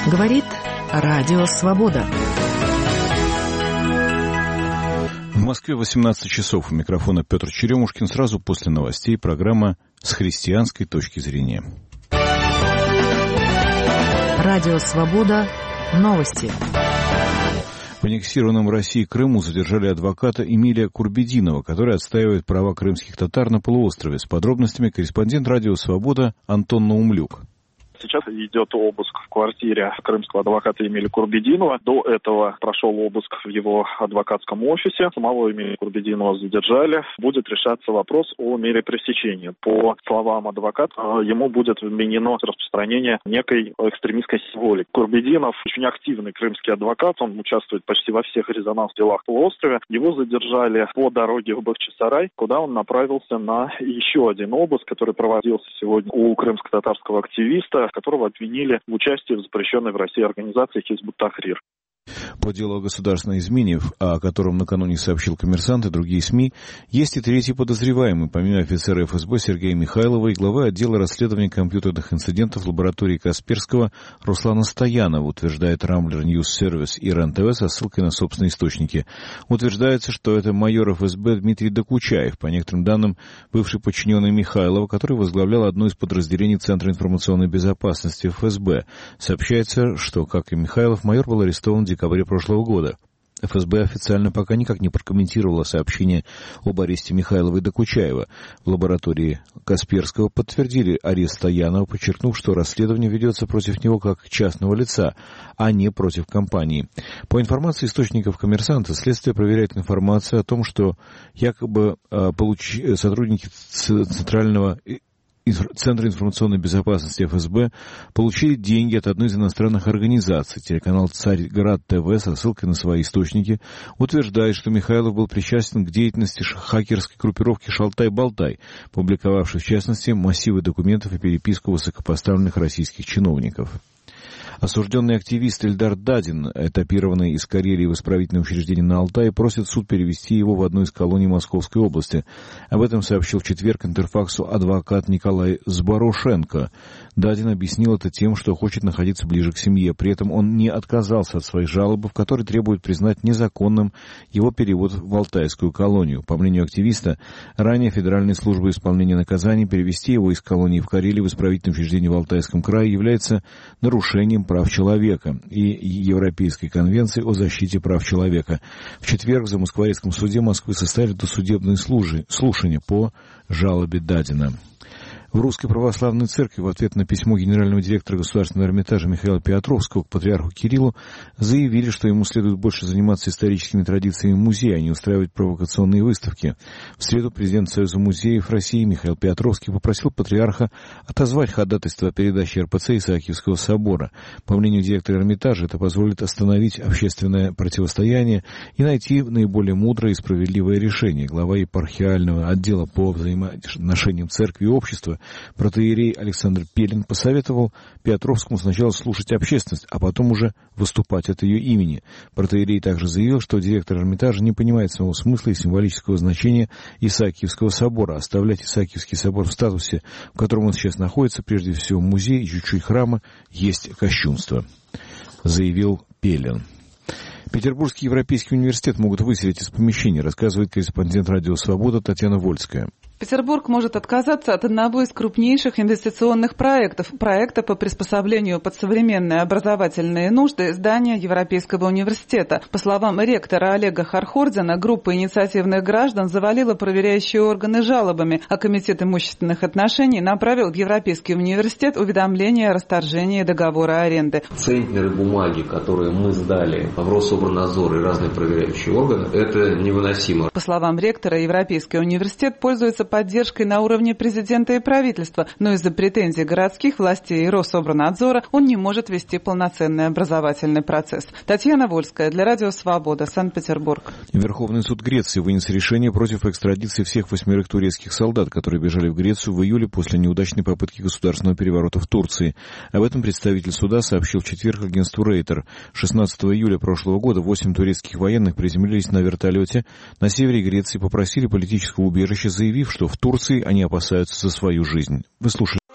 Говорит Радио Свобода. В Москве 18 часов. У микрофона Петр Черемушкин. Сразу после новостей программа «С христианской точки зрения». Радио Свобода. Новости. В аннексированном России Крыму задержали адвоката Эмилия Курбединова, который отстаивает права крымских татар на полуострове. С подробностями корреспондент Радио Свобода Антон Наумлюк. Сейчас идет обыск в квартире крымского адвоката Эмилия Курбединова. До этого прошел обыск в его адвокатском офисе. Самого Эмилия Курбединова задержали. Будет решаться вопрос о мере пресечения. По словам адвоката, ему будет вменено распространение некой экстремистской символики. Курбединов очень активный крымский адвокат. Он участвует почти во всех резонансных делах полуострове. Его задержали по дороге в Бахчисарай, куда он направился на еще один обыск, который проводился сегодня у крымско-татарского активиста, которого обвинили в участии в запрещенной в России организации Хизб ут-Тахрир. По делу о государственной измене, о котором накануне сообщил «Коммерсант» и другие СМИ, есть и третий подозреваемый, помимо офицера ФСБ Сергея Михайлова и главы отдела расследования компьютерных инцидентов лаборатории Касперского Руслана Стоянова, утверждает Рамблер Ньюс Сервис и РЕН-ТВ со ссылкой на собственные источники. Утверждается, что это майор ФСБ Дмитрий Докучаев, по некоторым данным, бывший подчиненный Михайлова, который возглавлял одно из подразделений Центра информационной безопасности ФСБ. Сообщается, что, как и Михайлов, майор был арестован в декабре прошлого года. ФСБ официально пока никак не прокомментировало сообщение об аресте Михайлова и Докучаева. В лаборатории Касперского подтвердили арест Стоянова, подчеркнув, что расследование ведется против него как частного лица, а не против компании. По информации источников «Коммерсанта», следствие проверяет информацию о том, что якобы сотрудники Центра информационной безопасности ФСБ получили деньги от одной из иностранных организаций. Телеканал «Царьград ТВ» со ссылкой на свои источники утверждает, что Михайлов был причастен к деятельности хакерской группировки «Шалтай-Болтай», публиковавшей, в частности, массивы документов и переписку высокопоставленных российских чиновников. Осужденный активист Эльдар Дадин, этапированный из Карелии в исправительное учреждение на Алтае, просит суд перевести его в одну из колоний Московской области. Об этом сообщил в четверг Интерфаксу адвокат Николай Зборошенко. Дадин объяснил это тем, что хочет находиться ближе к семье. При этом он не отказался от своей жалобы, в которой требует признать незаконным его перевод в Алтайскую колонию. По мнению активиста, ранее Федеральная служба исполнения наказаний перевести его из колонии в Карелию в исправительное учреждение в Алтайском крае является нарушением прав человека и Европейской конвенции о защите прав человека. В четверг в Замоскворецком суде Москвы состояли досудебные слушания по жалобе Дадина. В Русской Православной Церкви в ответ на письмо генерального директора Государственного Эрмитажа Михаила Петровского к патриарху Кириллу заявили, что ему следует больше заниматься историческими традициями музея, а не устраивать провокационные выставки. В среду президент Союза музеев России Михаил Петровский попросил патриарха отозвать ходатайство о передаче РПЦ Исаакиевского собора. По мнению директора Эрмитажа, это позволит остановить общественное противостояние и найти наиболее мудрое и справедливое решение. Глава епархиального отдела по взаимоотношениям церкви и общества протоиерей Александр Пелин посоветовал Петровскому сначала слушать общественность, а потом уже выступать от ее имени. Протоиерей также заявил, что директор Эрмитажа не понимает самого смысла и символического значения Исаакиевского собора. Оставлять Исаакиевский собор в статусе, в котором он сейчас находится, прежде всего музей и чуть-чуть храма, есть кощунство, заявил Пелин. Петербургский Европейский университет могут выселить из помещения, рассказывает корреспондент Радио Свобода Татьяна Вольская. Петербург может отказаться от одного из крупнейших инвестиционных проекта по приспособлению под современные образовательные нужды здания Европейского университета. По словам ректора Олега Хархордина, группа инициативных граждан завалила проверяющие органы жалобами, а Комитет имущественных отношений направил в Европейский университет уведомление о расторжении договора аренды. Центнеры бумаги, которые мы сдали в Рособорнадзор и разные проверяющие органы, это невыносимо. По словам ректора, Европейский университет пользуется поддержкой на уровне президента и правительства, но из-за претензий городских властей и Рособорнадзора он не может вести полноценный образовательный процесс. Татьяна Вольская для Радио Свобода, Санкт-Петербург. Верховный суд Греции вынес решение против экстрадиции всех 8 турецких солдат, которые бежали в Грецию в июле после неудачной попытки государственного переворота в Турции. Об этом представитель суда сообщил в четверг агентству Рейтер. 16 июля прошлого года 8 турецких военных приземлились на вертолете на севере Греции, попросили политического убежища, заявив, что в Турции они опасаются за свою жизнь. Вы слушали